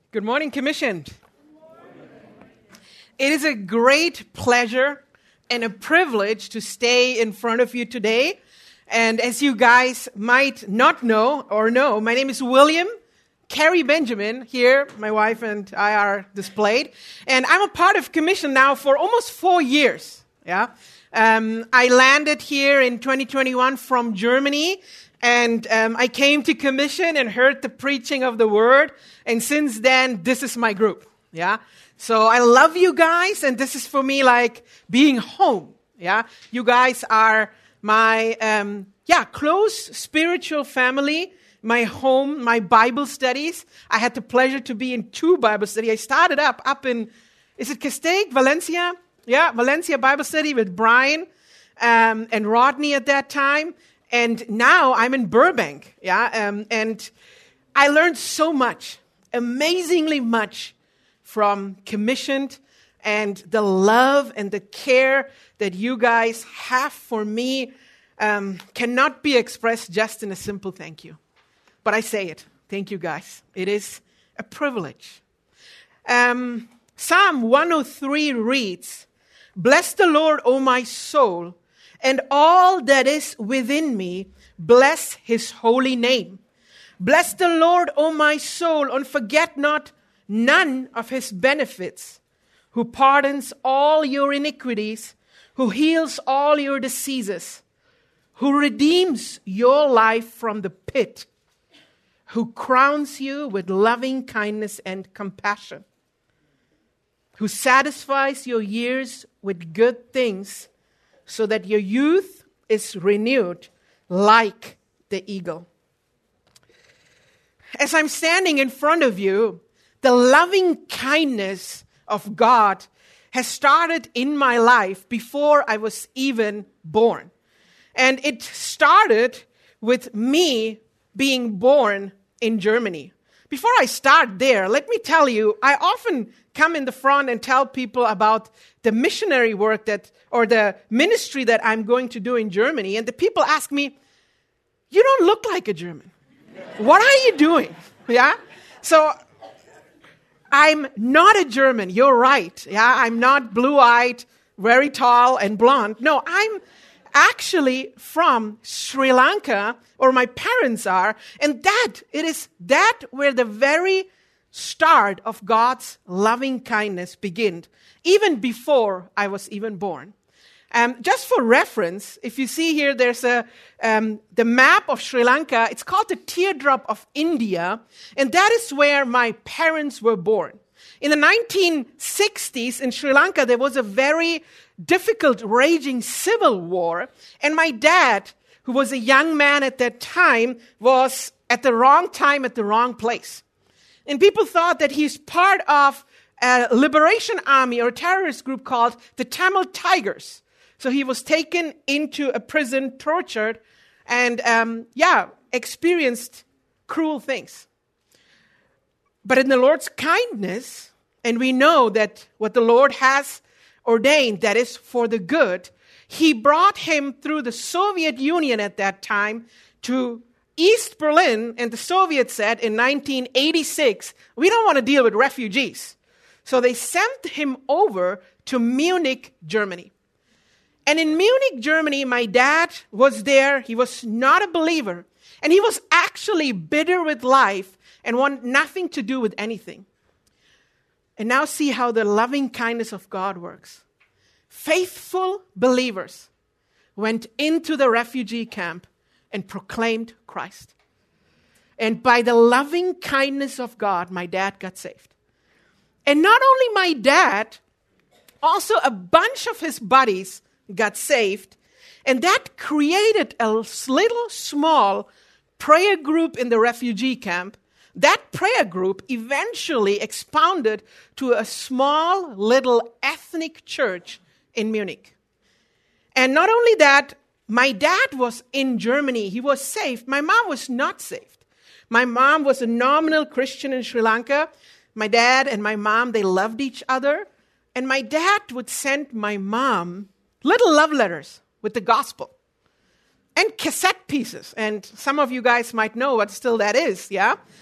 Good morning, Commission. It is a great pleasure and a privilege to stay in front of you today. And as you guys might not know or know, my name is William. Carrie Benjamin here, my wife and I are displayed. And I'm a part of Commission now for almost 4 years. Yeah, I landed here in 2021 from Germany. And I came to Commission and heard the preaching of the word. And since then, this is my group. Yeah. So I love you guys. And this is for me like being home. Yeah. You guys are my, close spiritual family, my home, my Bible studies. I had the pleasure to be in 2 Bible studies. I started up in, is it Castaic, Valencia? Yeah, Valencia Bible study with Brian and Rodney at that time. And now I'm in Burbank, and I learned so much, amazingly much from Commissioned and the love and the care that you guys have for me cannot be expressed just in a simple thank you. But I say it, thank you guys. It is a privilege. Psalm 103 reads, "Bless the Lord, O my soul, and all that is within me, bless his holy name. Bless the Lord, O my soul, and forget not none of his benefits, who pardons all your iniquities, who heals all your diseases, who redeems your life from the pit, who crowns you with loving kindness and compassion, who satisfies your years with good things, so that your youth is renewed like the eagle." As I'm standing in front of you, the loving kindness of God has started in my life before I was even born. And it started with me being born in Germany. Before I start there, let me tell you, I often come in the front and tell people about the missionary work or the ministry that I'm going to do in Germany. And the people ask me, "You don't look like a German. What are you doing?" Yeah. So I'm not a German. You're right. Yeah. I'm not blue-eyed, very tall and blonde. No, I'm actually from Sri Lanka, or my parents are, and it is where the very start of God's loving kindness began, even before I was even born. Just for reference, if you see here, there's the map of Sri Lanka. It's called the Teardrop of India, and that is where my parents were born. In the 1960s in Sri Lanka, there was a very difficult, raging civil war, and my dad, who was a young man at that time, was at the wrong time at the wrong place. And people thought that he's part of a liberation army or a terrorist group called the Tamil Tigers. So he was taken into a prison, tortured, and experienced cruel things. But in the Lord's kindness, and we know that what the Lord has ordained, that is for the good, he brought him through the Soviet Union at that time to East Berlin, and the Soviets said in 1986, "We don't want to deal with refugees." So they sent him over to Munich, Germany. And in Munich, Germany, my dad was there. He was not a believer. And he was actually bitter with life and wanted nothing to do with anything. And now see how the loving kindness of God works. Faithful believers went into the refugee camp and proclaimed Christ. And by the loving kindness of God, my dad got saved. And not only my dad, also a bunch of his buddies got saved. And that created a little small prayer group in the refugee camp. That prayer group eventually expounded to a small little ethnic church in Munich. And not only that, my dad was in Germany. He was saved. My mom was not saved. My mom was a nominal Christian in Sri Lanka. My dad and my mom, they loved each other. And my dad would send my mom little love letters with the gospel and cassette pieces. And some of you guys might know what still that is, yeah?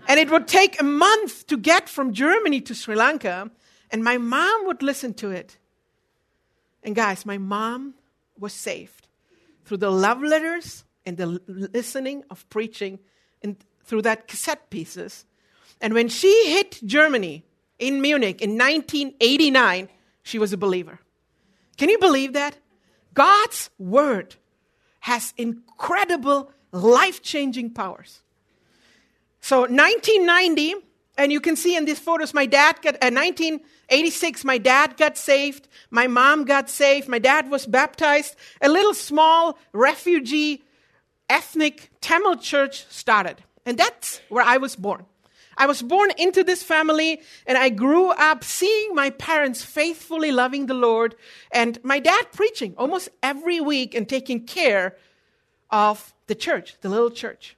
And it would take a month to get from Germany to Sri Lanka. And my mom would listen to it. And guys, my mom was saved through the love letters and the listening of preaching and through that cassette pieces. And when she hit Germany in Munich in 1989, she was a believer. Can you believe that? God's word has incredible life-changing powers. So 1990, and you can see in these photos, 1986, my dad got saved. My mom got saved. My dad was baptized. A little small refugee ethnic Tamil church started. And that's where I was born. I was born into this family, and I grew up seeing my parents faithfully loving the Lord, and my dad preaching almost every week and taking care of the church, the little church.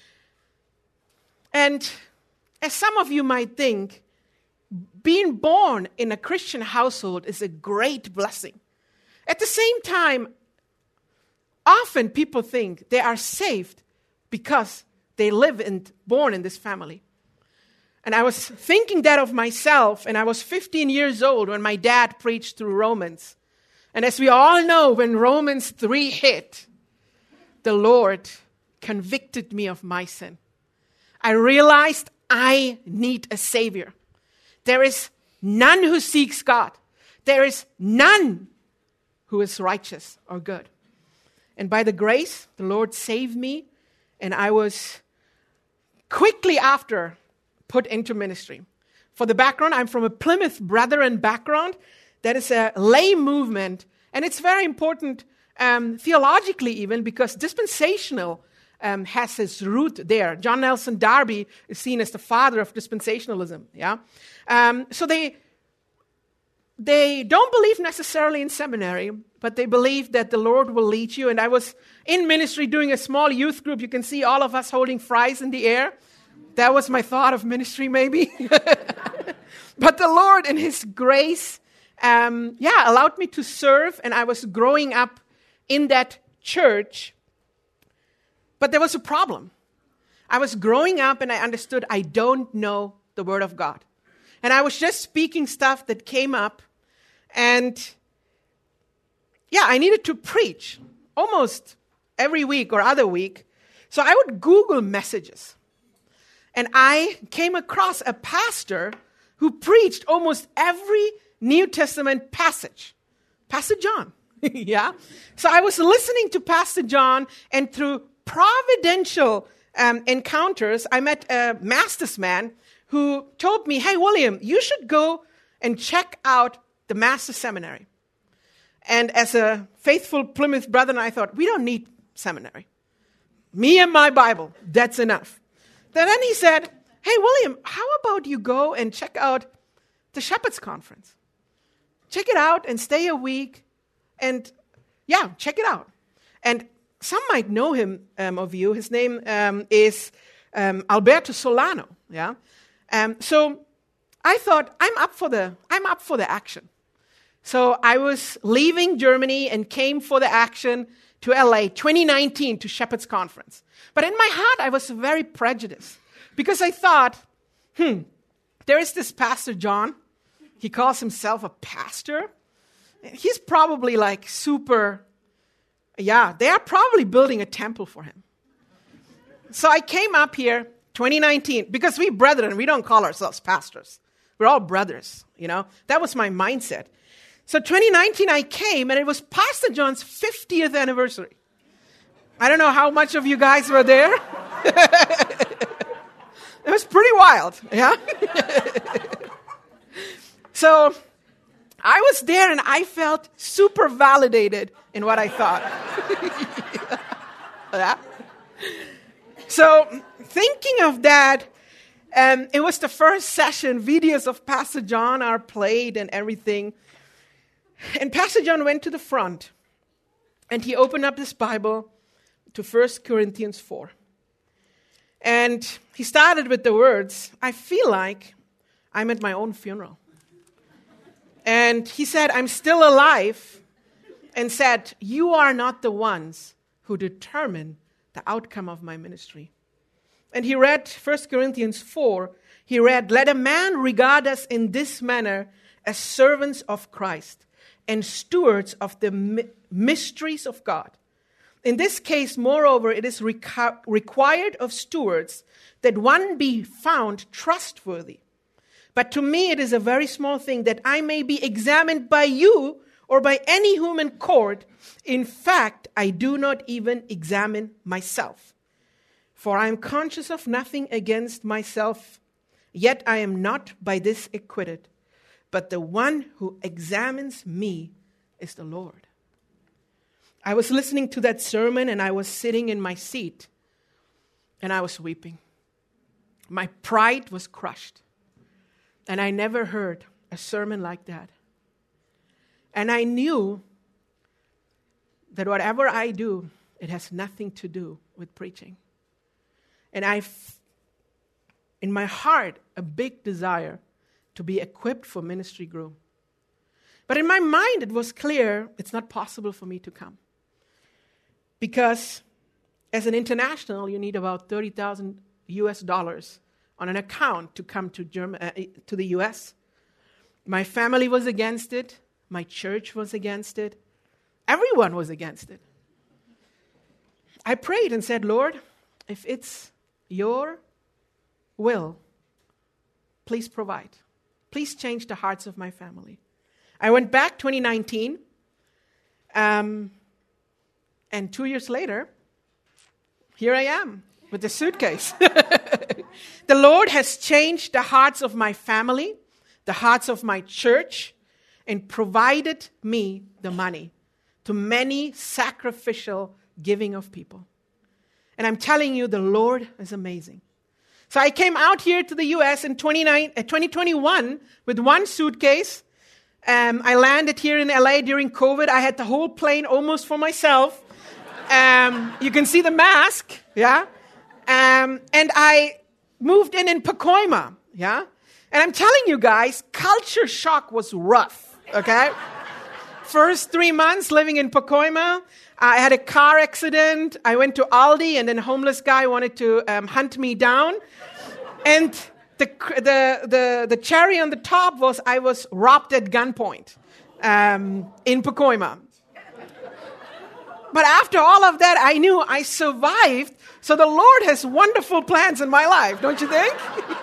And as some of you might think, being born in a Christian household is a great blessing. At the same time, often people think they are saved because they live and born in this family. And I was thinking that of myself, and I was 15 years old when my dad preached through Romans. And as we all know, when Romans 3 hit, the Lord convicted me of my sin. I realized I need a Savior. There is none who seeks God. There is none who is righteous or good. And by the grace, the Lord saved me, and I was quickly after put into ministry. For the background, I'm from a Plymouth Brethren background. That is a lay movement, and it's very important theologically even, because dispensational has its root there. John Nelson Darby is seen as the father of dispensationalism. Yeah, so they don't believe necessarily in seminary, but they believe that the Lord will lead you. And I was in ministry doing a small youth group. You can see all of us holding fries in the air. That was my thought of ministry, maybe. But the Lord, in His grace, allowed me to serve, and I was growing up in that church. But there was a problem. I was growing up, and I understood I don't know the Word of God. And I was just speaking stuff that came up, and I needed to preach almost every week or other week. So I would Google messages. And I came across a pastor who preached almost every New Testament passage. Pastor John, yeah? So I was listening to Pastor John, and through providential encounters, I met a master's man who told me, hey, William, you should go and check out the Master's Seminary. And as a faithful Plymouth brother, I thought, we don't need seminary. Me and my Bible, that's enough. Then he said, hey, William, how about you go and check out the Shepherds Conference? Check it out and stay a week and, check it out. And some might know him of you. His name is Alberto Solano, yeah? So I thought, I'm up for the action. So I was leaving Germany and came for the action to LA 2019 to Shepherds Conference. But in my heart, I was very prejudiced because I thought, there is this Pastor John. He calls himself a pastor. He's probably like super, they are probably building a temple for him. So I came up here 2019 because we brethren, we don't call ourselves pastors. We're all brothers, That was my mindset. So 2019 I came, and it was Pastor John's 50th anniversary. I don't know how much of you guys were there. It was pretty wild, yeah? So I was there, and I felt super validated in what I thought. Yeah. So thinking of that, it was the first session. Videos of Pastor John are played and everything. And Pastor John went to the front, and he opened up his Bible to 1 Corinthians 4. And he started with the words, I feel like I'm at my own funeral. And he said, I'm still alive, and said, you are not the ones who determine the outcome of my ministry. And he read 1 Corinthians 4. He read, "Let a man regard us in this manner as servants of Christ and stewards of the mysteries of God. In this case, moreover, it is required of stewards that one be found trustworthy. But to me it is a very small thing that I may be examined by you or by any human court. In fact, I do not even examine myself. For I am conscious of nothing against myself, yet I am not by this acquitted. But the one who examines me is the Lord." I was listening to that sermon and I was sitting in my seat and I was weeping. My pride was crushed. And I never heard a sermon like that. And I knew that whatever I do, it has nothing to do with preaching. And in my heart, a big desire to be equipped for ministry grew. But in my mind, it was clear it's not possible for me to come. Because as an international, you need about $30,000 on an account to come to the U.S. My family was against it. My church was against it. Everyone was against it. I prayed and said, "Lord, if it's your will, please provide. Please change the hearts of my family." I went back 2019, and 2 years later, here I am with the suitcase. The Lord has changed the hearts of my family, the hearts of my church, and provided me the money to many sacrificial giving of people. And I'm telling you, the Lord is amazing. So I came out here to the U.S. in 2021 with one suitcase. I landed here in L.A. during COVID. I had the whole plane almost for myself. You can see the mask, yeah? And I moved in Pacoima, yeah? And I'm telling you guys, culture shock was rough, okay? First 3 months living in Pacoima, I had a car accident. I went to Aldi, and then a homeless guy wanted to hunt me down. And the cherry on the top was I was robbed at gunpoint in Pacoima. But after all of that, I knew I survived. So the Lord has wonderful plans in my life, don't you think?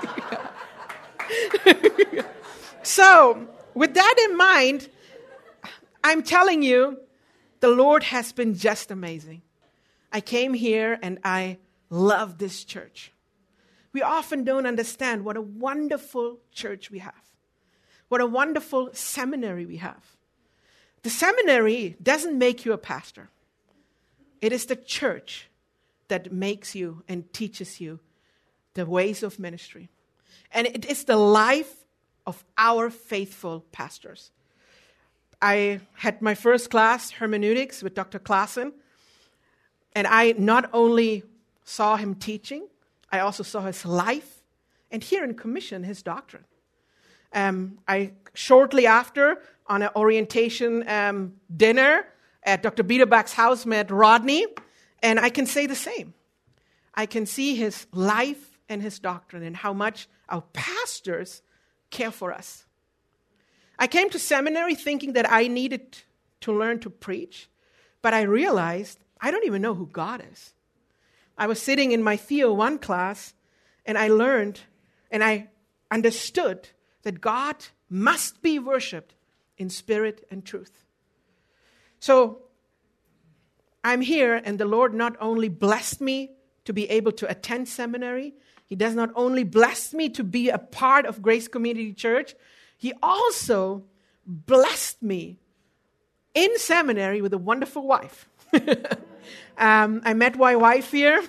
So with that in mind, I'm telling you, the Lord has been just amazing. I came here and I love this church. We often don't understand what a wonderful church we have. What a wonderful seminary we have. The seminary doesn't make you a pastor. It is the church that makes you and teaches you the ways of ministry. And it is the life of our faithful pastors. I had my first class, hermeneutics, with Dr. Klassen. And I not only saw him teaching, I also saw his life, and here in commission, his doctrine. I shortly after, on an orientation dinner at Dr. Biederbach's house, met Rodney, and I can say the same. I can see his life and his doctrine and how much our pastors care for us. I came to seminary thinking that I needed to learn to preach, but I realized I don't even know who God is. I was sitting in my Theo 1 class, and I learned and I understood that God must be worshipped in spirit and truth. So I'm here, and the Lord not only blessed me to be able to attend seminary, He does not only bless me to be a part of Grace Community Church, He also blessed me in seminary with a wonderful wife. I met my wife here.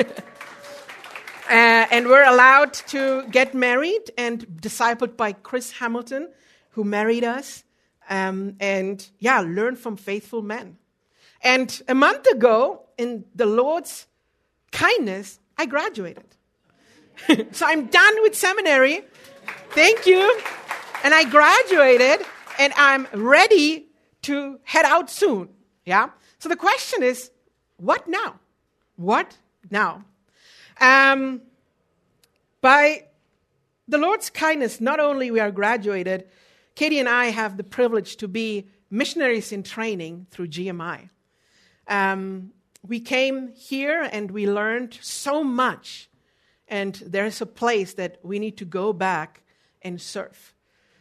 And we're allowed to get married and discipled by Chris Hamilton, who married us. Learn from faithful men. And a month ago, in the Lord's kindness, I graduated. So I'm done with seminary. Thank you. And I graduated, and I'm ready to head out soon. Yeah? So the question is, what now? What now? By the Lord's kindness, not only we are graduated, Katie and I have the privilege to be missionaries in training through GMI. We came here and we learned so much, and there's a place that we need to go back and serve.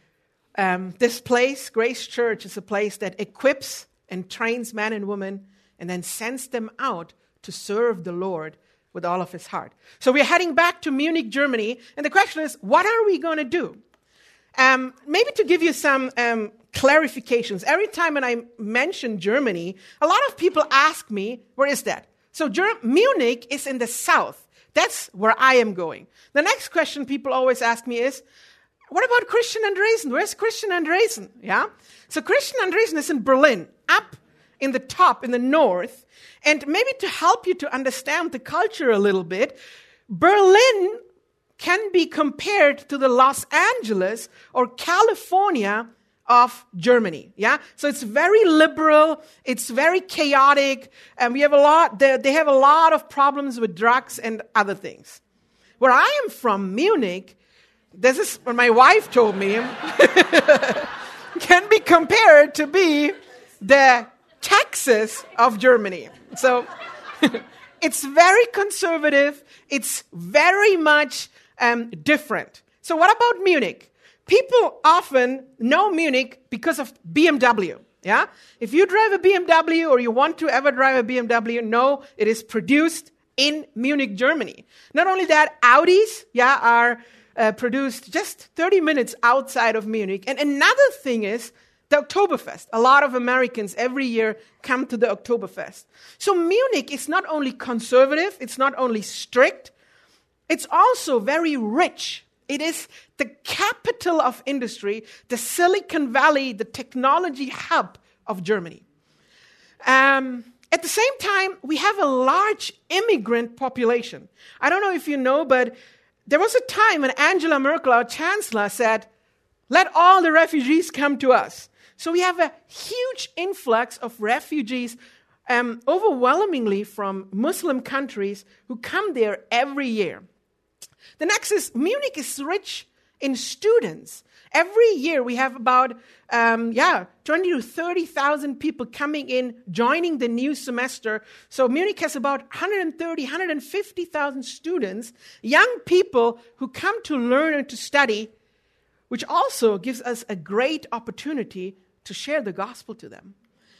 This place, Grace Church, is a place that equips and trains men and women and then sends them out to serve the Lord with all of his heart. So we're heading back to Munich, Germany, and the question is, what are we going to do? Maybe to give you some clarifications. Every time when I mention Germany, a lot of people ask me, where is that? So Munich is in the south. That's where I am going. The next question people always ask me is, what about Christian Andresen? Where's Christian Andresen? Yeah? So Christian Andresen is in Berlin, up in the top, in the north. And maybe to help you to understand the culture a little bit, Berlin can be compared to the Los Angeles or California of Germany. Yeah, so it's very liberal, it's very chaotic, and we have they have a lot of problems with drugs and other things. Where I am from, Munich, this is what my wife told me, can be compared to be the Texas of Germany. So it's very conservative, it's very much different. So what about Munich? People often know Munich because of BMW. Yeah, if you drive a BMW or you want to ever drive a BMW, know it is produced in Munich, Germany. Not only that, Audis, are produced just 30 minutes outside of Munich. And another thing is the Oktoberfest. A lot of Americans every year come to the Oktoberfest. So Munich is not only conservative, it's not only strict, it's also very rich. It is the capital of industry, the Silicon Valley, the technology hub of Germany. At the same time, we have a large immigrant population. I don't know if you know, but there was a time when Angela Merkel, our chancellor, said, let all the refugees come to us. So we have a huge influx of refugees, overwhelmingly from Muslim countries who come there every year. The next is Munich is rich in students. Every year we have about 20 to 30,000 people coming in, joining the new semester. So Munich has about 130, 150,000 students, young people who come to learn and to study, which also gives us a great opportunity to share the gospel to them.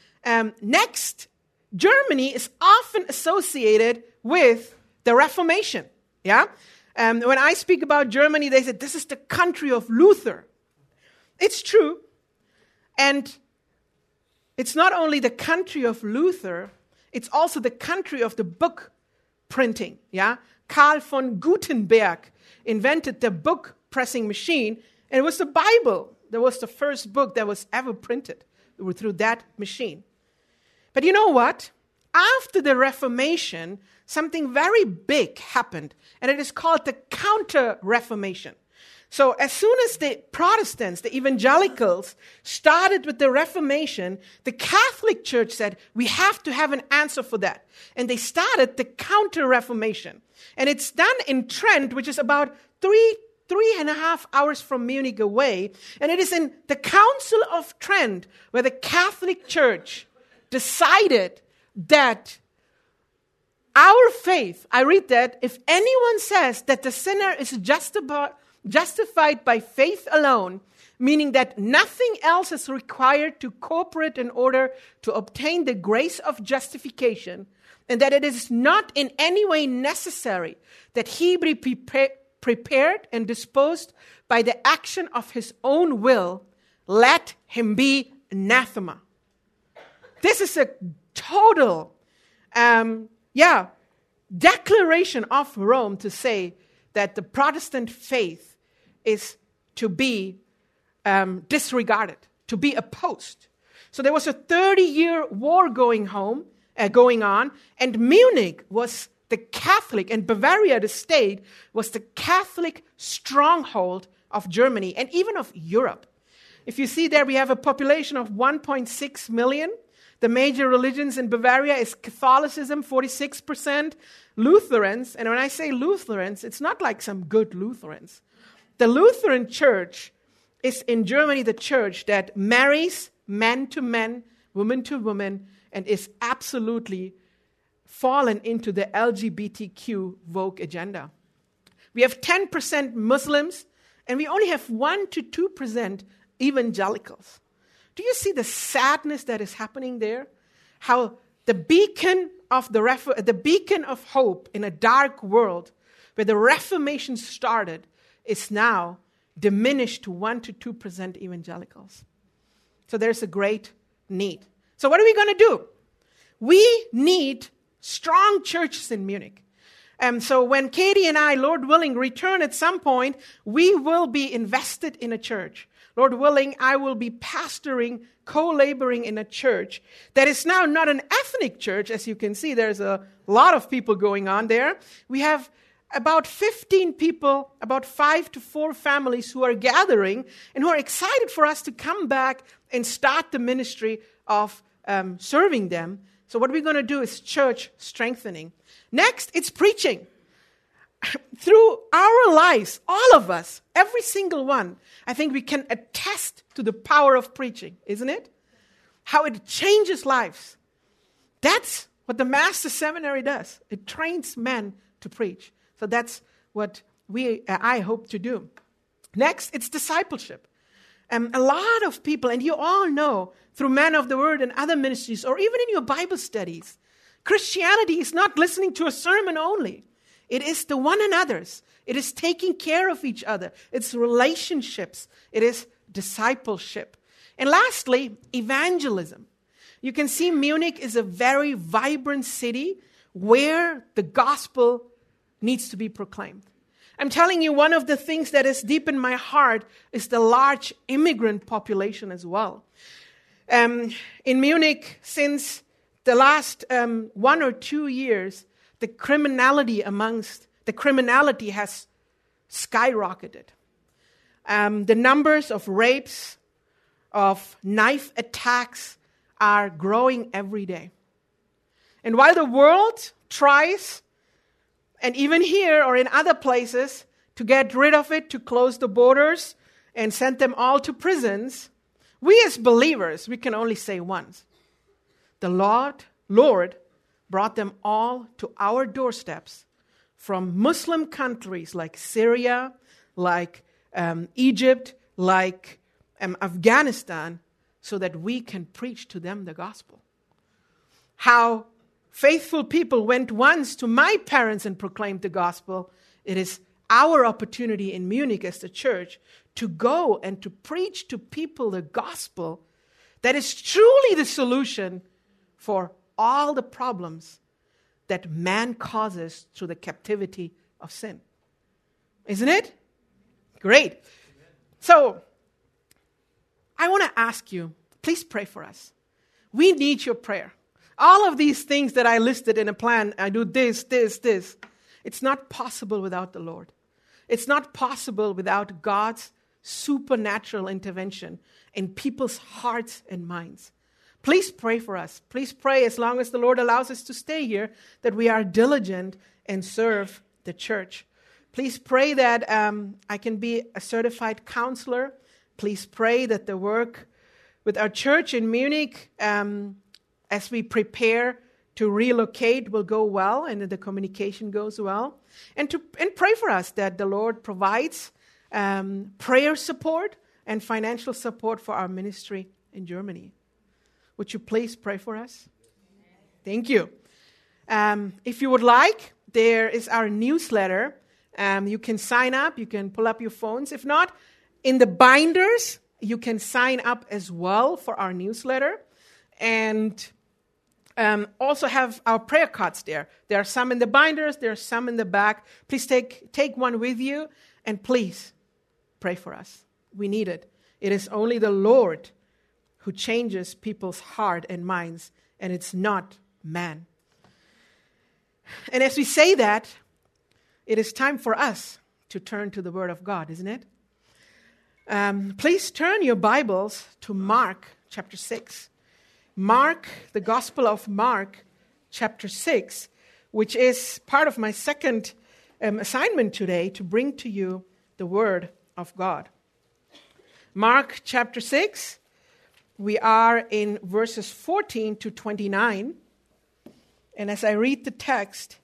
Next, Germany is often associated with the Reformation. Yeah. When I speak about Germany, they said, this is the country of Luther. It's true. And it's not only the country of Luther, it's also the country of the book printing. Yeah, Karl von Gutenberg invented the book pressing machine, and it was the Bible that was the first book that was ever printed through that machine. But you know what? After the Reformation, something very big happened, and it is called the Counter-Reformation. So as soon as the Protestants, the evangelicals, started with the Reformation, the Catholic Church said, we have to have an answer for that. And they started the Counter-Reformation. And it's done in Trent, which is about 3.5 hours from Munich away. And it is in the Council of Trent where the Catholic Church decided that our faith, I read that, if anyone says that the sinner is justified by faith alone, meaning that nothing else is required to cooperate in order to obtain the grace of justification, and that it is not in any way necessary that he be prepared and disposed by the action of his own will, let him be anathema. This is a total declaration of Rome to say that the Protestant faith is to be disregarded, to be opposed. So there was a 30-year war going on, and Munich was the Catholic, and Bavaria, the state, was the Catholic stronghold of Germany and even of Europe. If you see there, we have a population of 1.6 million. The major religions in Bavaria is Catholicism, 46%, Lutherans, and when I say Lutherans, it's not like some good Lutherans. The Lutheran church is in Germany the church that marries men to men, women to women, and is absolutely fallen into the LGBTQ woke agenda. We have 10% Muslims, and we only have 1 to 2% evangelicals. Do you see the sadness that is happening there? How the beacon of hope in a dark world, where the Reformation started, is now diminished to 1 to 2% evangelicals. So there's a great need. So what are we going to do? We need strong churches in Munich. So when Katie and I, Lord willing, return at some point, we will be invested in a church. Lord willing, I will be pastoring, co-laboring in a church that is now not an ethnic church. As you can see, there's a lot of people going on there. We have about 15 people, about 5 to 4 families who are gathering and who are excited for us to come back and start the ministry of serving them. So what we're going to do is church strengthening. Next, it's preaching. Through our lives, all of us, every single one, I think we can attest to the power of preaching, isn't it? How it changes lives. That's what the Master Seminary does. It trains men to preach. So that's what I hope to do. Next, it's discipleship. A lot of people, and you all know through Men of the Word and other ministries, or even in your Bible studies, Christianity is not listening to a sermon only. It is the one another's. It is taking care of each other. It's relationships. It is discipleship. And lastly, evangelism. You can see Munich is a very vibrant city where the gospel needs to be proclaimed. I'm telling you, one of the things that is deep in my heart is the large immigrant population as well. In Munich, since the last 1 or 2 years, the criminality has skyrocketed. The numbers of rapes, of knife attacks are growing every day. And while the world tries, and even here or in other places, to get rid of it, to close the borders and send them all to prisons, we as believers, we can only say once. The Lord brought them all to our doorsteps from Muslim countries like Syria, like Egypt, like Afghanistan, so that we can preach to them the gospel. How faithful people went once to my parents and proclaimed the gospel. It is our opportunity in Munich as the church to go and to preach to people the gospel that is truly the solution for all the problems that man causes through the captivity of sin. Isn't it? Great. So, I want to ask you, please pray for us. We need your prayer. All of these things that I listed in a plan, I do this. It's not possible without the Lord. It's not possible without God's supernatural intervention in people's hearts and minds. Please pray for us. Please pray, as long as the Lord allows us to stay here, that we are diligent and serve the church. Please pray that I can be a certified counselor. Please pray that the work with our church in Munich, as we prepare to relocate, will go well and that the communication goes well. And pray for us that the Lord provides prayer support and financial support for our ministry in Germany. Would you please pray for us? Thank you. If you would like, there is our newsletter. You can sign up. You can pull up your phones. If not, in the binders, you can sign up as well for our newsletter. And also have our prayer cards there. There are some in the binders. There are some in the back. Please take one with you. And please pray for us. We need it. It is only the Lord who changes people's heart and minds, and it's not man. And as we say that, it is time for us to turn to the Word of God, isn't it? Please turn your Bibles to Mark chapter 6. Mark, the Gospel of Mark chapter 6. which is part of my second assignment today, to bring to you the Word of God. Mark chapter 6, we are in verses 14 to 29. And as I read the text,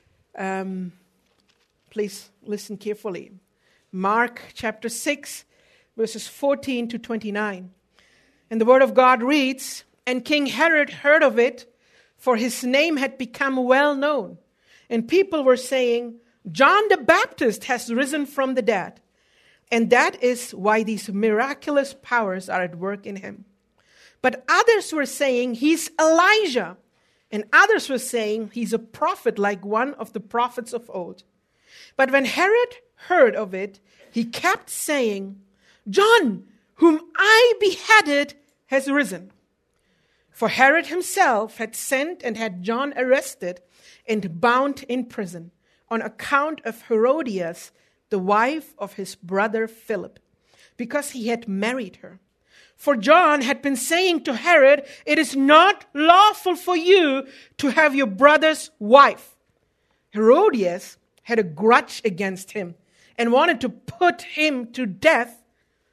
please listen carefully. Mark chapter 6, verses 14 to 29. And the Word of God reads, "And King Herod heard of it, for his name had become well known. And people were saying, 'John the Baptist has risen from the dead.' And that is why these miraculous powers are at work in him. But others were saying, 'He's Elijah.' And others were saying, 'He's a prophet like one of the prophets of old.' But when Herod heard of it, he kept saying, 'John, whom I beheaded, has risen.' For Herod himself had sent and had John arrested and bound in prison on account of Herodias, the wife of his brother Philip, because he had married her. For John had been saying to Herod, 'It is not lawful for you to have your brother's wife.' Herodias had a grudge against him and wanted to put him to death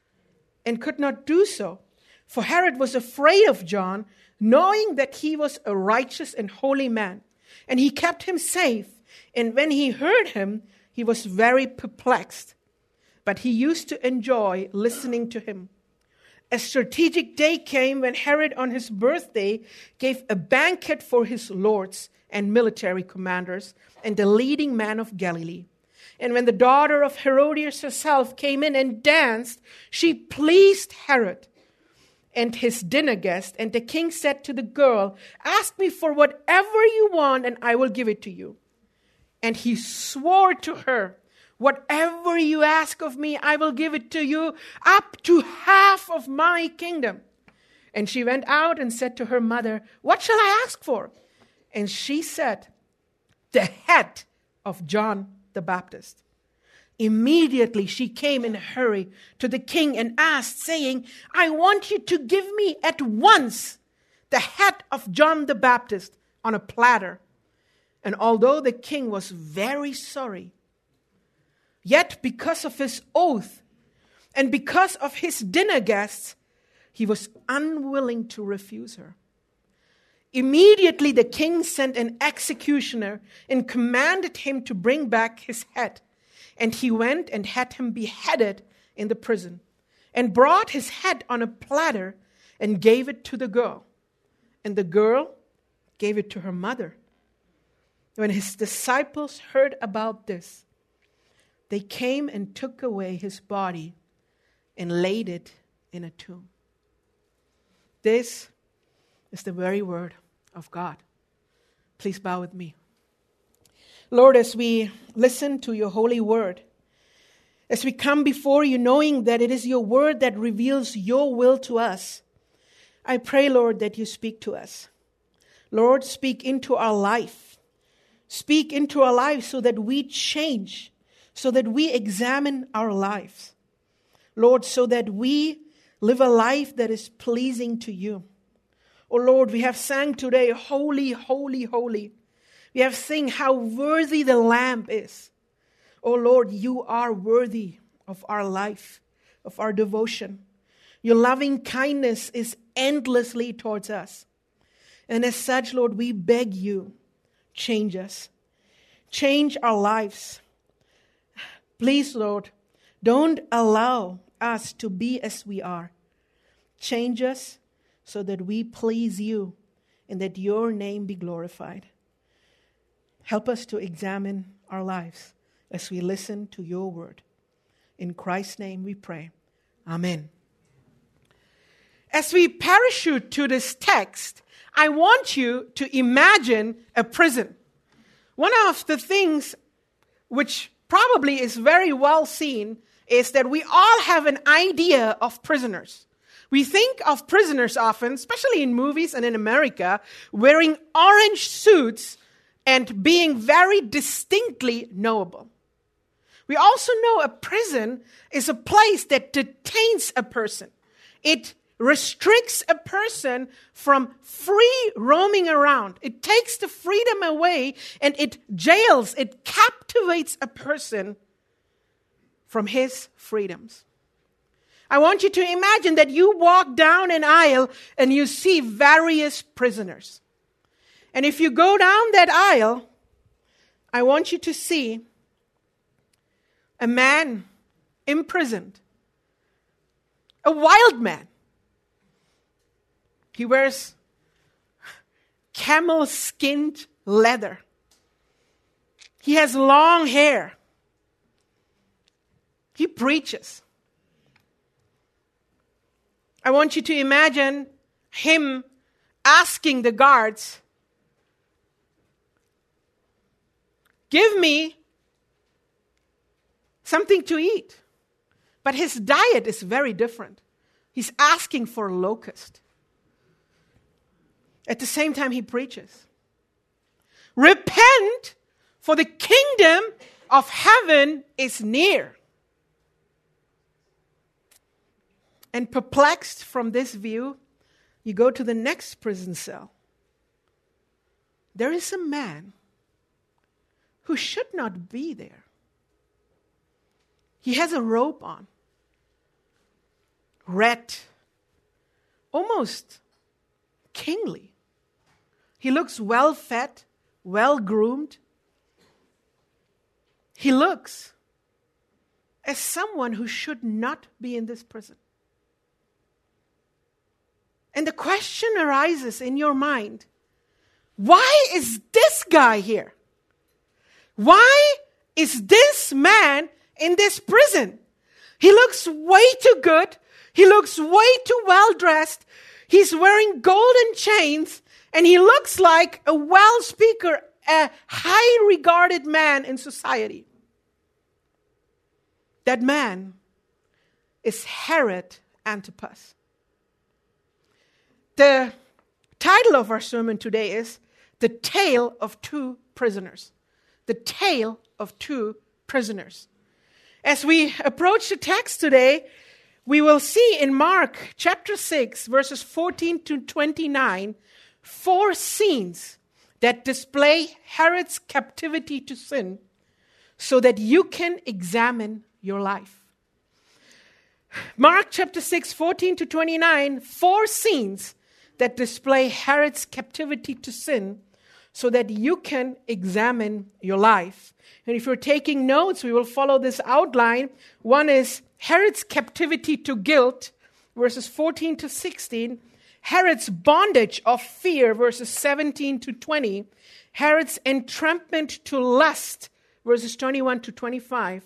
and could not do so. For Herod was afraid of John, knowing that he was a righteous and holy man, and he kept him safe. And when he heard him, he was very perplexed, but he used to enjoy listening to him. A strategic day came when Herod on his birthday gave a banquet for his lords and military commanders and the leading men of Galilee. And when the daughter of Herodias herself came in and danced, she pleased Herod and his dinner guest. And the king said to the girl, 'Ask me for whatever you want, and I will give it to you.' And he swore to her, 'Whatever you ask of me, I will give it to you, up to half of my kingdom.' And she went out and said to her mother, 'What shall I ask for?' And she said, 'The head of John the Baptist.' Immediately she came in a hurry to the king and asked, saying, 'I want you to give me at once the head of John the Baptist on a platter.' And although the king was very sorry, yet because of his oath and because of his dinner guests, he was unwilling to refuse her. Immediately the king sent an executioner and commanded him to bring back his head. And he went and had him beheaded in the prison, and brought his head on a platter and gave it to the girl. And the girl gave it to her mother. When his disciples heard about this, they came and took away his body and laid it in a tomb." This is the very word of God. Please bow with me. Lord, as we listen to your holy word, as we come before you knowing that it is your word that reveals your will to us, I pray, Lord, that you speak to us. Lord, speak into our life. Speak into our lives so that we change, so that we examine our lives. Lord, so that we live a life that is pleasing to you. Oh Lord, we have sang today, "Holy, holy, holy." We have sung how worthy the Lamb is. Oh Lord, you are worthy of our life, of our devotion. Your loving kindness is endlessly towards us. And as such, Lord, we beg you, change us. Change our lives. Please, Lord, don't allow us to be as we are. Change us so that we please you and that your name be glorified. Help us to examine our lives as we listen to your word. In Christ's name we pray. Amen. As we parachute to this text, I want you to imagine a prison. One of the things which probably is very well seen is that we all have an idea of prisoners. We think of prisoners often, especially in movies and in America, wearing orange suits and being very distinctly knowable. We also know a prison is a place that detains a person. It restricts a person from free roaming around. It takes the freedom away and it jails, it captivates a person from his freedoms. I want you to imagine that you walk down an aisle and you see various prisoners. And if you go down that aisle, I want you to see a man imprisoned, a wild man. He wears camel-skinned leather. He has long hair. He preaches. I want you to imagine him asking the guards, "Give me something to eat." But his diet is very different. He's asking for locust. At the same time, he preaches, "Repent, for the kingdom of heaven is near." And perplexed from this view, you go to the next prison cell. There is a man who should not be there. He has a robe on, red, almost kingly. He looks well-fed, well-groomed. He looks as someone who should not be in this prison. And the question arises in your mind, why is this guy here? Why is this man in this prison? He looks way too good. He looks way too well dressed. He's wearing golden chains, and he looks like a well speaker, a high regarded man in society. That man is Herod Antipas. The title of our sermon today is The Tale of Two Prisoners. The Tale of Two Prisoners. As we approach the text today, we will see in Mark chapter 6, verses 14 to 29, 4 scenes that display Herod's captivity to sin so that you can examine your life. Mark chapter 6, 14 to 29, 4 scenes that display Herod's captivity to sin so that you can examine your life. And if you're taking notes, we will follow this outline. One is Herod's captivity to guilt, verses 14 to 16. Herod's bondage of fear, verses 17 to 20. Herod's entrampment to lust, verses 21 to 25.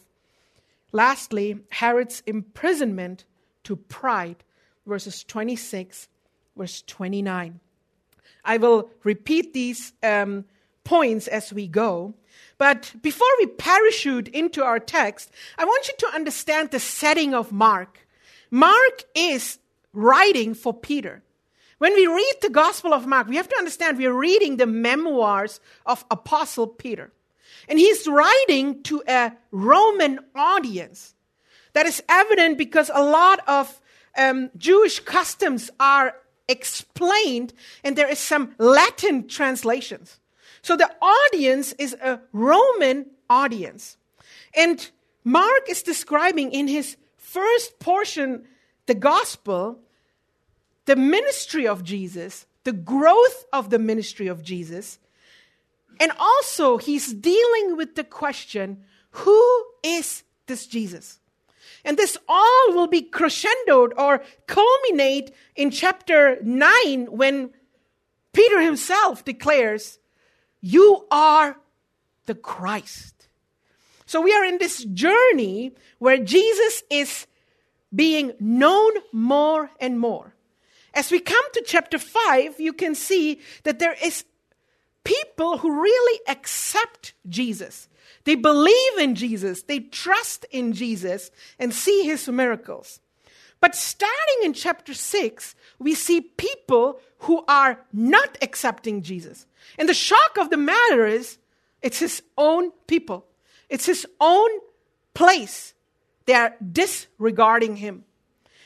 Lastly, Herod's imprisonment to pride, verses 26, verse 29. I will repeat these points as we go. But before we parachute into our text, I want you to understand the setting of Mark. Mark is writing for Peter. When we read the Gospel of Mark, we have to understand we are reading the memoirs of Apostle Peter. And he's writing to a Roman audience. That is evident because a lot of Jewish customs are explained, and there is some Latin translations. So the audience is a Roman audience. And Mark is describing in his first portion, the gospel, the ministry of Jesus, the growth of the ministry of Jesus. And also he's dealing with the question, who is this Jesus? And this all will be crescendoed or culminate in chapter 9 when Peter himself declares, "You are the Christ." So we are in this journey where Jesus is being known more and more. As we come to chapter 5, you can see that there is people who really accept Jesus. They believe in Jesus, they trust in Jesus, and see his miracles. But starting in chapter 6, we see people who are not accepting Jesus. And the shock of the matter is, it's his own people. It's his own place. They are disregarding him.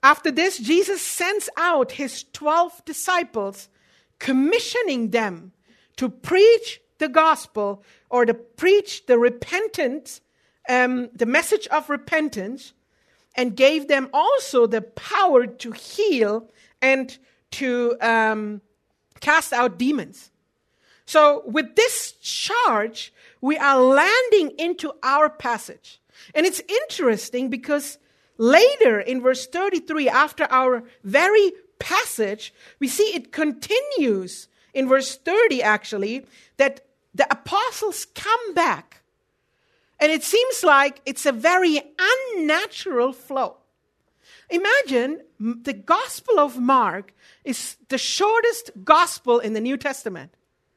After this, Jesus sends out his 12 disciples, commissioning them to preach the gospel or to preach the repentance, the message of repentance, and gave them also the power to heal and to cast out demons. So with this charge, we are landing into our passage. And it's interesting because later in verse 33, after our very passage, we see it continues in verse 30 actually, that the apostles come back. And it seems like it's a very unnatural flow. Imagine the Gospel of Mark is the shortest gospel in the New Testament.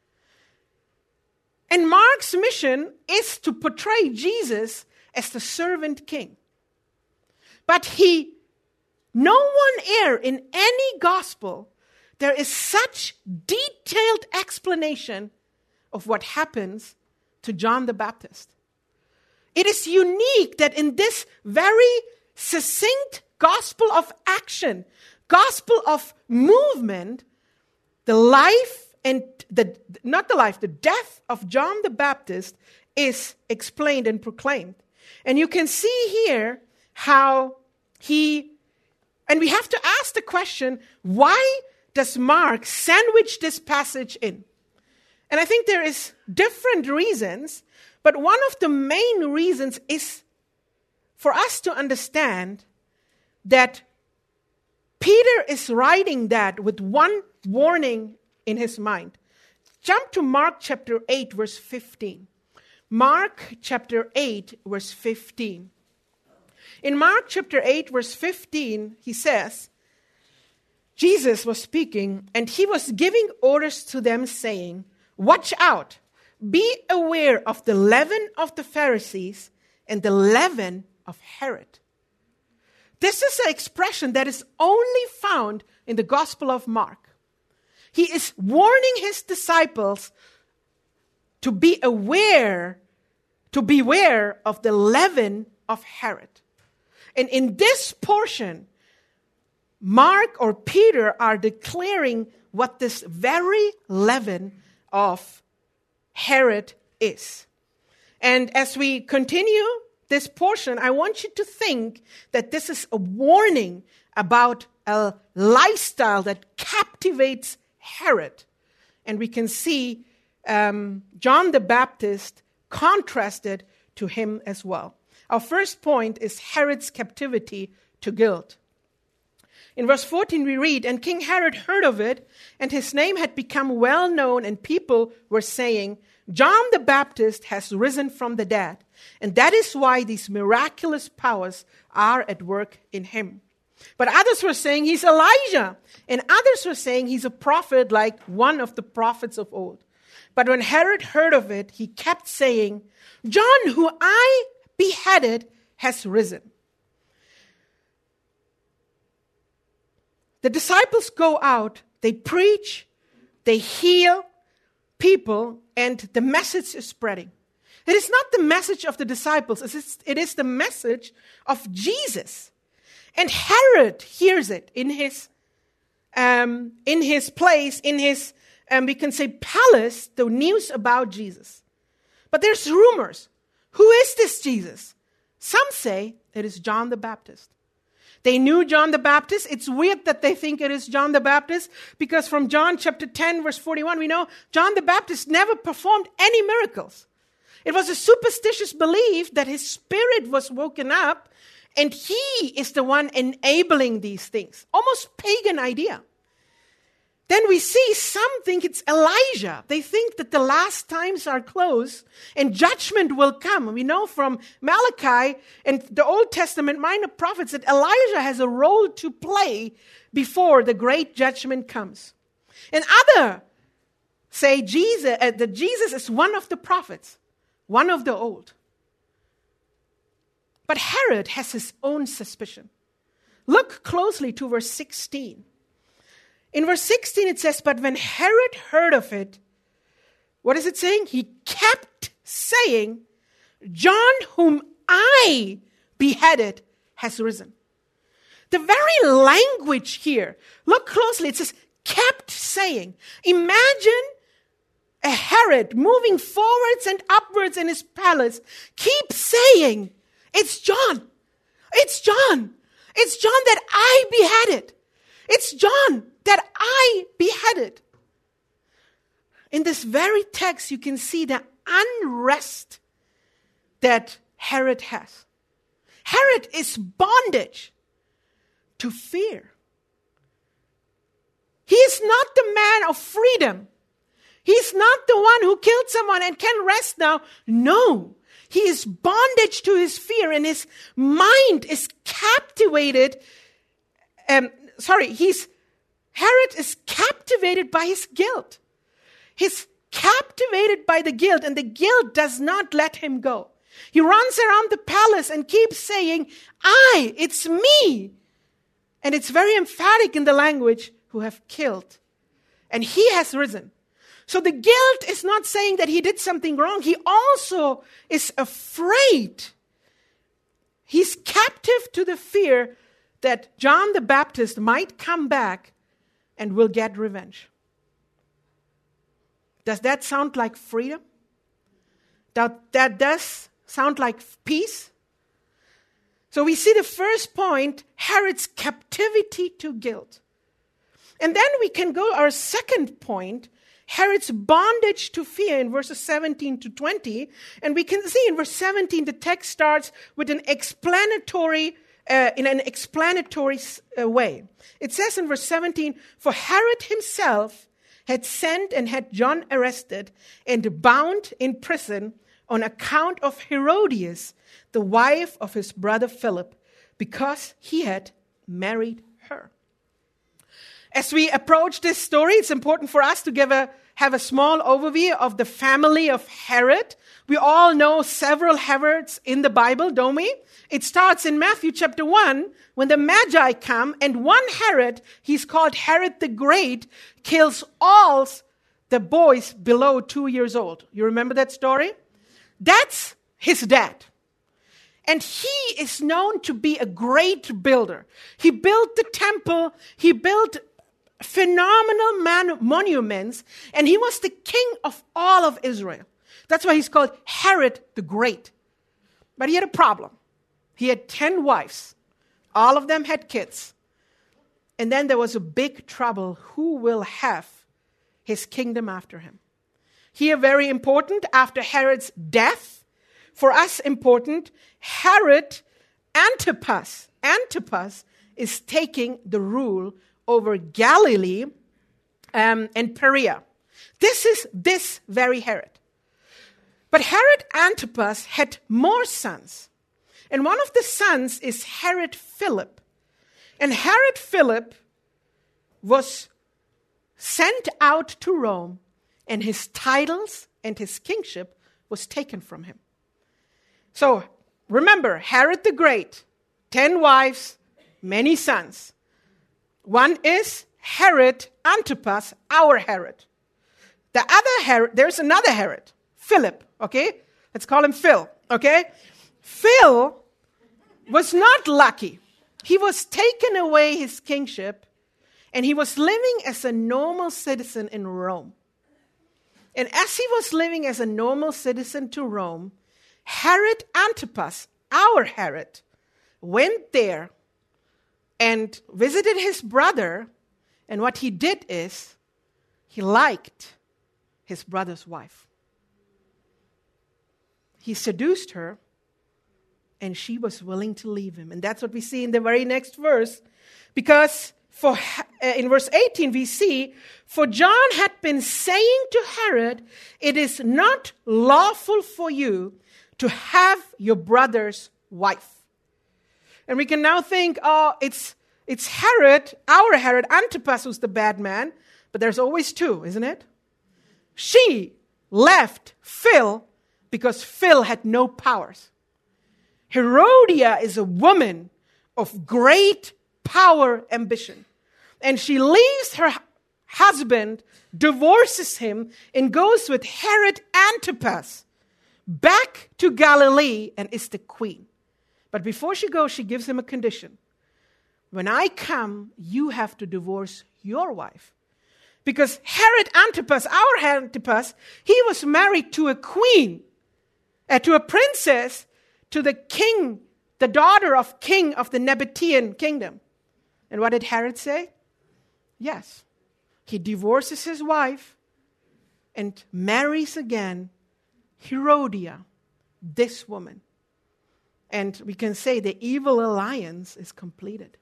And Mark's mission is to portray Jesus as the servant king. But nowhere in any gospel there is such detailed explanation of what happens to John the Baptist. It is unique that in this very succinct gospel of action, gospel of movement, the death of John the Baptist is explained and proclaimed. And you can see here how and we have to ask the question, why does Mark sandwich this passage in? And I think there is different reasons, but one of the main reasons is for us to understand that Peter is writing that with one warning in his mind. Jump to Mark chapter 8, verse 15. Mark chapter 8, verse 15. In Mark chapter 8, verse 15, he says, Jesus was speaking, and he was giving orders to them, saying, "Watch out, be aware of the leaven of the Pharisees and the leaven of Herod." This is an expression that is only found in the Gospel of Mark. He is warning his disciples to beware of the leaven of Herod. And in this portion, Mark or Peter are declaring what this very leaven of Herod is. And as we continue this portion, I want you to think that this is a warning about a lifestyle that captivates Herod. And we can see John the Baptist contrasted to him as well. Our first point is Herod's captivity to guilt. In verse 14 we read, "And King Herod heard of it, and his name had become well known, and people were saying, 'John the Baptist has risen from the dead, and that is why these miraculous powers are at work in him.' But others were saying he's Elijah, and others were saying he's a prophet like one of the prophets of old. But when Herod heard of it, he kept saying, 'John, who I beheaded, has risen.'" The disciples go out, they preach, they heal people, and the message is spreading. It is not the message of the disciples, it is the message of Jesus. And Herod hears it in his place, in his, we can say, palace, the news about Jesus. But there's rumors. Who is this Jesus? Some say it is John the Baptist. They knew John the Baptist. It's weird that they think it is John the Baptist, because from John chapter 10, verse 41, we know John the Baptist never performed any miracles. It was a superstitious belief that his spirit was woken up, and he is the one enabling these things. Almost pagan idea. Then we see some think it's Elijah. They think that the last times are close and judgment will come. We know from Malachi and the Old Testament minor prophets that Elijah has a role to play before the great judgment comes. And others say that Jesus is one of the prophets, one of the old. But Herod has his own suspicion. Look closely to verse 16. In verse 16 it says, "But when Herod heard of it," what is it saying? He kept saying, "John, whom I beheaded, has risen." The very language here, look closely, it says, kept saying. Imagine a Herod moving forwards and upwards in his palace, keep saying, it's John. It's John. It's John that I beheaded. It's John that I beheaded. In this very text, you can see the unrest that Herod has. Herod is bondage to fear. He is not the man of freedom. He's not the one who killed someone and can rest now. No, he is bondage to his fear, and his mind is captivated. Herod is captivated by his guilt. He's captivated by the guilt, and the guilt does not let him go. He runs around the palace and keeps saying, it's me. And it's very emphatic in the language, who have killed. And he has risen. So the guilt is not saying that he did something wrong. He also is afraid. He's captive to the fear that John the Baptist might come back and will get revenge. Does that sound like freedom? That does sound like peace? So we see the first point, Herod's captivity to guilt. And then we can go our second point, Herod's bondage to fear in verses 17 to 20. And we can see in verse 17, the text starts with in an explanatory way. It says in verse 17, for Herod himself had sent and had John arrested and bound in prison on account of Herodias, the wife of his brother Philip, because he had married her. As we approach this story, it's important for us to have a small overview of the family of Herod. We all know several Herods in the Bible, don't we? It starts in Matthew chapter 1, when the Magi come, and one Herod, he's called Herod the Great, kills all the boys below 2 years old. You remember that story? That's his dad. And he is known to be a great builder. He built the temple, he built phenomenal monuments, and he was the king of all of Israel. That's why he's called Herod the Great. But he had a problem. He had 10 wives. All of them had kids. And then there was a big trouble. Who will have his kingdom after him? Here, very important, after Herod's death, for us important, Herod Antipas. Antipas is taking the rule over Galilee and Perea. This is this very Herod. But Herod Antipas had more sons. And one of the sons is Herod Philip. And Herod Philip was sent out to Rome, and his titles and his kingship was taken from him. So remember, Herod the Great, 10 wives, many sons. One is Herod Antipas, our Herod. The other Herod, there's another Herod, Philip, okay? Let's call him Phil, okay? Phil was not lucky. He was taken away his kingship, and he was living as a normal citizen in Rome. And as he was living as a normal citizen to Rome, Herod Antipas, our Herod, went there and visited his brother, and what he did is he liked his brother's wife. He seduced her, and she was willing to leave him. And that's what we see in the very next verse. Because in verse 18 we see, for John had been saying to Herod, it is not lawful for you to have your brother's wife. And we can now think, it's Herod, our Herod, Antipas, who's the bad man. But there's always two, isn't it? She left Phil because Phil had no powers. Herodia is a woman of great power, ambition. And she leaves her husband, divorces him, and goes with Herod Antipas back to Galilee and is the queen. But before she goes, she gives him a condition. when I come, you have to divorce your wife. Because Herod Antipas, our Antipas, he was married to a queen, to a princess, to the king, the daughter of king of the Nabatean kingdom. And what did Herod say? Yes. He divorces his wife and marries again Herodia, this woman. And we can say the evil alliance is completed.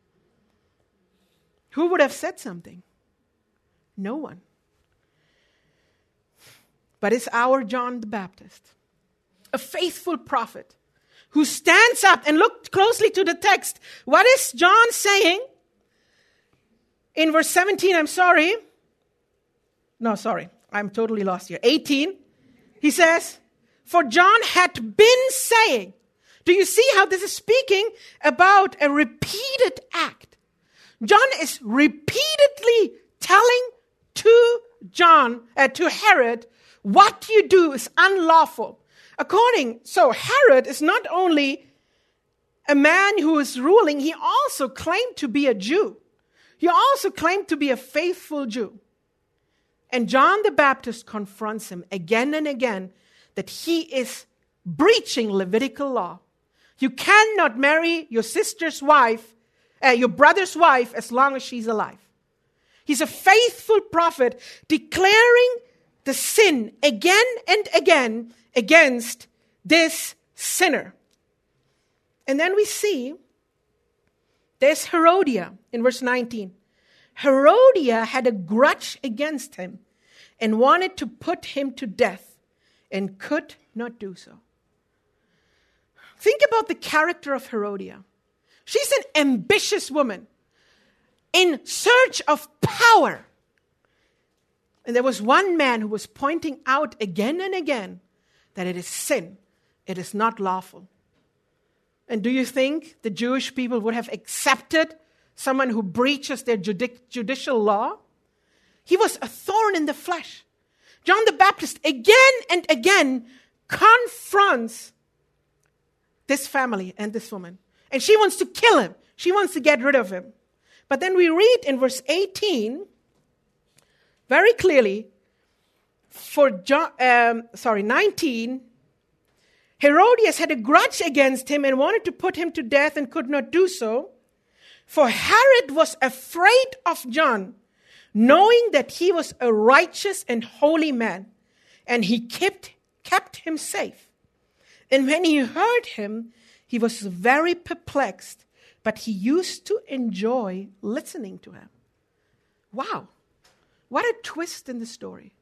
Who would have said something? No one. But it's our John the Baptist, a faithful prophet who stands up and look closely to the text. What is John saying? In verse 17, I'm totally lost here. 18, he says, for John had been saying. Do you see how this is speaking about a repeated act? John is repeatedly telling to Herod, what you do is unlawful. So Herod is not only a man who is ruling, he also claimed to be a Jew. He also claimed to be a faithful Jew. And John the Baptist confronts him again and again that he is breaching Levitical law. You cannot marry your sister's wife, your brother's wife, as long as she's alive. He's a faithful prophet declaring the sin again and again against this sinner. And then we see there's Herodia in verse 19. Herodia had a grudge against him and wanted to put him to death and could not do so. Think about the character of Herodia. She's an ambitious woman in search of power. And there was one man who was pointing out again and again that it is sin. It is not lawful. And do you think the Jewish people would have accepted someone who breaches their judicial law? He was a thorn in the flesh. John the Baptist again and again confronts this family and this woman. And she wants to kill him. She wants to get rid of him. But then we read in verse 18 very clearly, 19, Herodias had a grudge against him and wanted to put him to death and could not do so. For Herod was afraid of John, knowing that he was a righteous and holy man, and he kept him safe. And when he heard him, he was very perplexed, but he used to enjoy listening to him. Wow, what a twist in the story.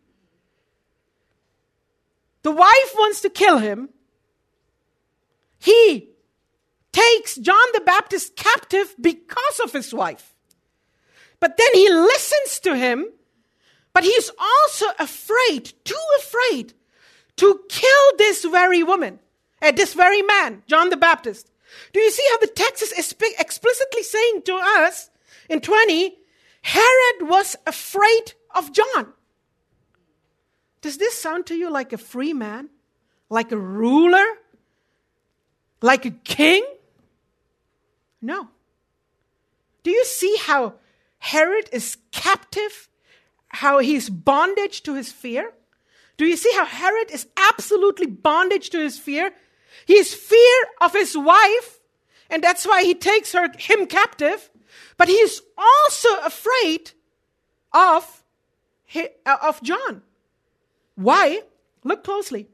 The wife wants to kill him. He takes John the Baptist captive because of his wife. But then he listens to him, but he's also afraid, too afraid, to kill this very woman, this very man, John the Baptist. Do you see how the text is explicitly saying to us in 20, Herod was afraid of John? Does this sound to you like a free man? Like a ruler? Like a king? No. Do you see how Herod is captive? How he's bondage to his fear? Do you see how Herod is absolutely bondage to his fear? He is fear of his wife, and that's why he takes him captive. But he is also afraid of John. Why? Look closely.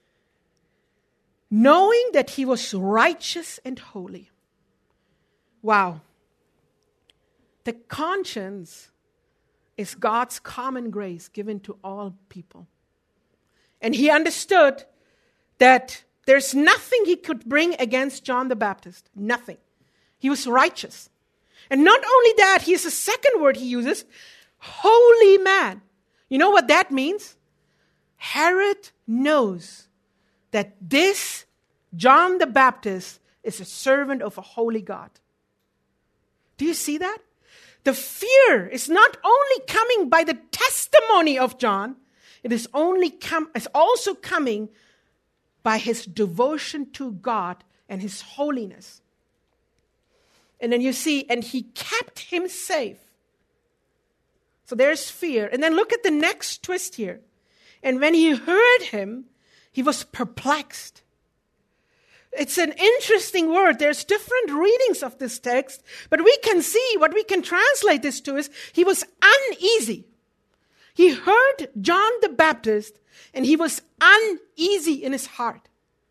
Knowing that he was righteous and holy. Wow. The conscience is God's common grace given to all people. And he understood that there's nothing he could bring against John the Baptist. Nothing. He was righteous. And not only that, here's a second word he uses, holy man. You know what that means? Herod knows that this John the Baptist is a servant of a holy God. Do you see that? The fear is not only coming by the testimony of John, it is also coming by his devotion to God and his holiness. And then you see, and he kept him safe. So there's fear. And then look at the next twist here. And when he heard him, he was perplexed. It's an interesting word. There's different readings of this text, but we can see what we can translate this to is he was uneasy. He heard John the Baptist and he was uneasy in his heart.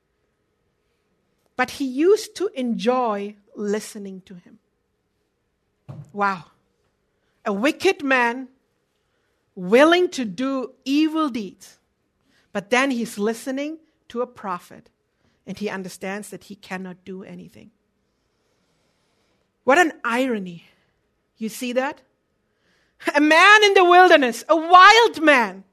But he used to enjoy listening to him. Wow. A wicked man willing to do evil deeds. But then he's listening to a prophet. And he understands that he cannot do anything. What an irony. You see that? A man in the wilderness, a wild man,